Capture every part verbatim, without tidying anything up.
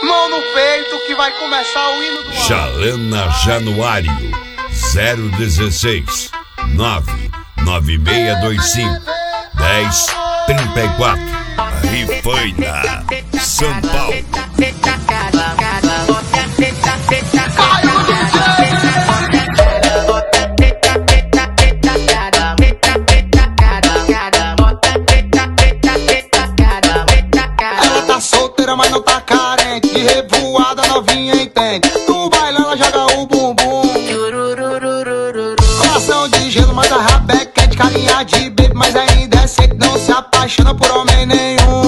Mão no peito que vai começar o hino do ano. Chalana Januário zero dezesseis nove nove seis dois cinco dez trinta e quatro. Rifaina, São Paulo. Ela tá solteira, mas não tá carente. De revoada novinha entende. No baile ela joga o bumbum. Coração de gelo, mas a rabeca é de carinha de baby. Mas ainda é seco, não se apaixona por homem nenhum.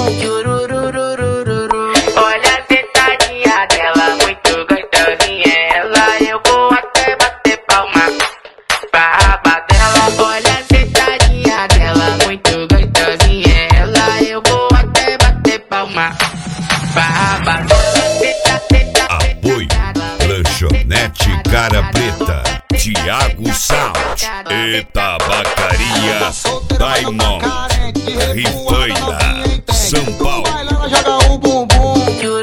Olha a sentadinha dela, muito gostosinha. Ela, eu vou até bater palma pra raba dela. Olha a sentadinha dela, muito gostosinha. Ela, eu vou até bater palma pra raba dela. Apoio Lanchonete Cara Preta, Thiago Sound e Tabacaria Diamond. Rifaina, São Paulo. Ela joga o bumbum.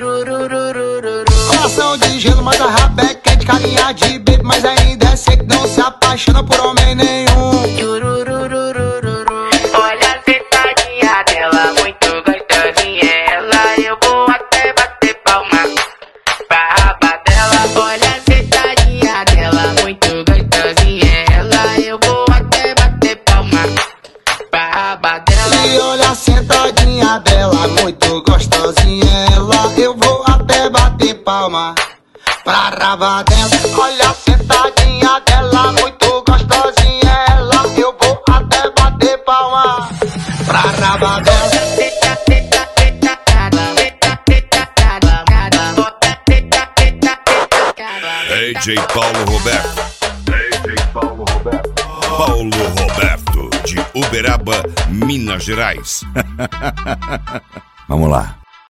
Coração de gelo, mas a rabeca é de carinha de baby. Mas ainda é seco, não se apaixona por homem nenhum. Olha a sentadinha dela, muito gostosinha. Ela, eu vou até bater palma pra raba dela. Olha a sentadinha dela, muito gostosinha. Ela, eu vou até bater palma pra raba dela. E olha a sentadinha dela, muito gostosinha. Ela, eu vou até bater palma pra raba dela. Olha a sentadinha dela, muito gostosinha. Ela, eu vou até bater palma pra raba dela. D J Paulo Roberto. D J Paulo Roberto. Paulo Roberto, de Uberaba, Minas Gerais. Vamos lá.